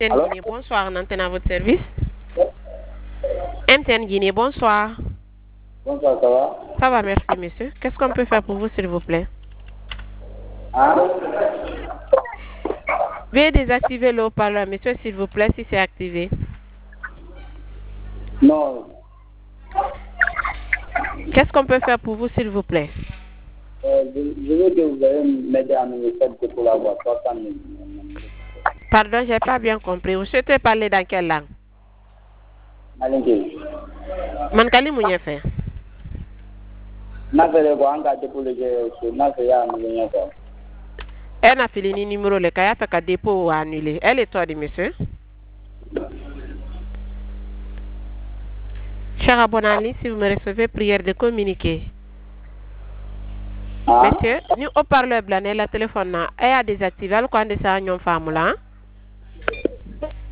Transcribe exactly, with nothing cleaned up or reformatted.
M T N Guinée, bonsoir, on antenne à votre service. M T N Guinée, bonsoir. Bonsoir, ça va? Ça va, merci, monsieur. Qu'est-ce qu'on peut faire pour vous, s'il vous plaît? Hein? Veuillez désactiver le haut-parleur, monsieur, s'il vous plaît, si c'est activé. Non. Qu'est-ce qu'on peut faire pour vous, s'il vous plaît? Euh, je, je veux que vous allez m'aider à me faire pour la voix. Pardon, j'ai pas bien compris. Vous souhaitez parler dans quelle langue? Malinké. Mankali Mouniefé. N'a fait quoi en cas de pour le jeu, n'a fait ya me quoi. Elle a filé ni numéro le cas, fait qu'à dépôt ou annulé. Elle est toi, dit monsieur. Cher abonné, si vous me recevez, prière de communiquer. Ah? Monsieur, nous haut-parleur blané la téléphone, elle a désactivé, elle a des femme là.